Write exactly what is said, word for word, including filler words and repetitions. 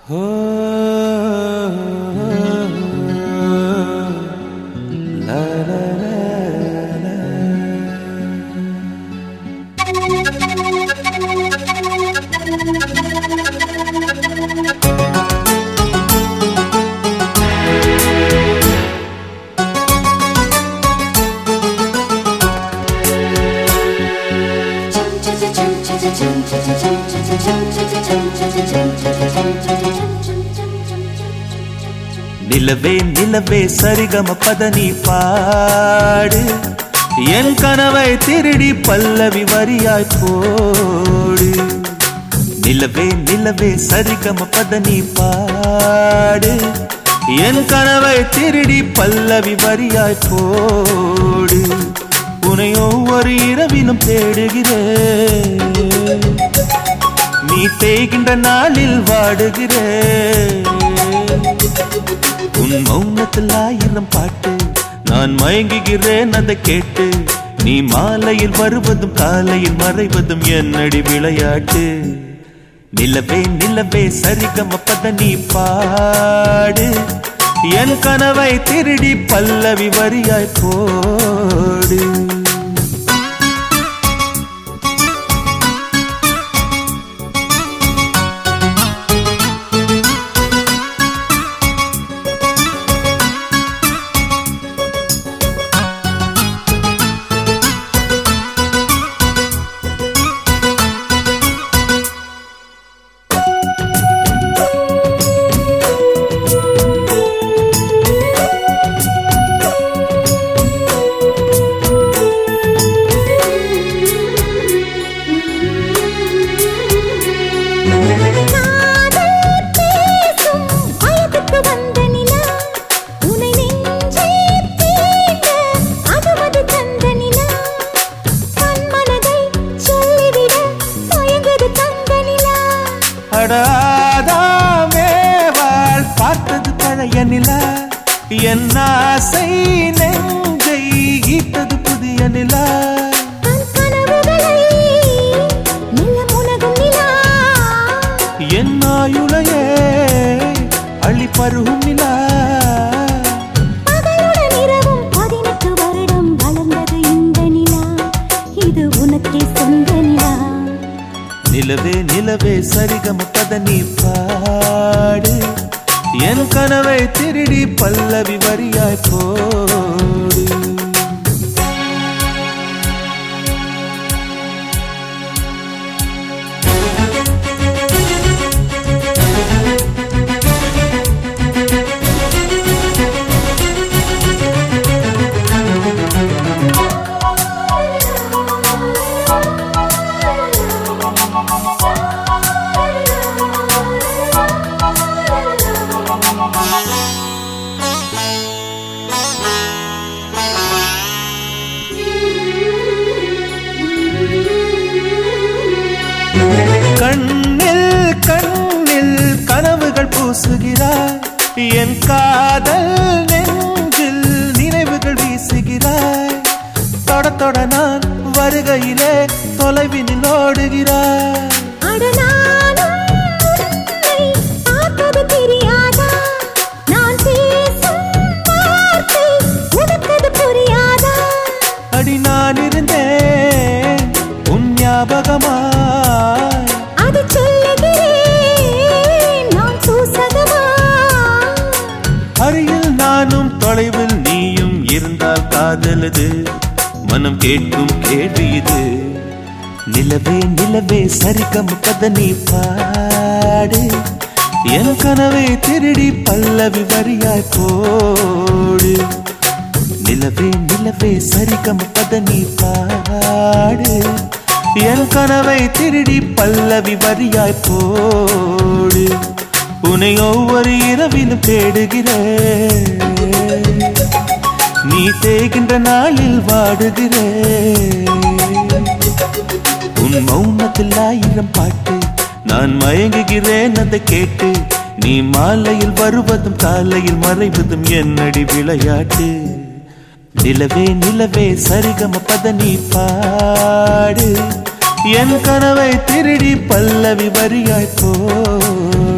நிலவே நிலவே சரிகம பதனி பாடு என் கனவை திருடி பல்லவி வரியாய் போடு. நிலவே நிலவே சரிகம பதனி பாடு என் கனவை திருடி பல்லவி வரியாய் போடு. உன்னை ஒவ்வொரு இரவிலும் தேடுகிறேன், நீ தேய்கின்ற நாளில் வாடுகிறேன். உன் மௌனத்தில் ஆயிரம் பாட்டு நான் மயங்குகிறேன் அதை கேட்டு. நீ மாலையில் வருவதும் காலையில் மறைவதும் என்னடி விளையாட்டு. நிலவே நிலவே சரிகம பதனி பாடு என் கனவை திருடி பல்லவி வரியாய் போடு. பார்த்தது பழைய நிலா, என் ஆசை நெஞ்சை ஈட்டது புதிய நிலா. என் ஆயுளையே அள்ளி பருகும் நிலா. பதினெட்டு வருடம் வளர்ந்தது இந்த நிலா, இது உனக்கே சொந்த நிலா. நிலவே நிலவே சரிகம பதனி பாடு என் கனவை திருடி பல்லவி வரியாய் போடு. கண்ணில் கண்ணில் கனவுகள் பூசுகிறாய், என் காதல் நெஞ்சில் நினைவுகள் வீசுகிறாய். தொட தொட நான் வருகையிலே தொலைவினில் ஓடுகிறாய். அடி நான் இருந்தேன் உன் ஞாபகமா, அருகில் நானும் தொலைவில் நீயும் இருந்தால் காதலது மனம் கேட்கும் கேள்வி இது. நிலவே நிலவே சரிகம பதனி பாடு என் கனவை திருடி பல்லவி வரியாய் போடு. நிலவே நிலவே சரிகம பதனி பாடு என் கனவை திருடி பல்லவி வரியாய் போடு. உன்னை ஒவ்வொரு இரவிலும் தேடுகிறேன், நீ தேய்கின்ற நாளில் வாடுகிறேன். உன் மௌனத்தில் ஆயிரம் பாட்டு நான் மயங்குகிறேன் அதை கேட்டு. நீ மாலையில் வருவதும் காலையில் மறைவதும் என்னடி விளையாட்டு. நிலவே நிலவே சரிகம பதனி பாடு என் கனவை திருடி பல்லவி வரியாய் போ.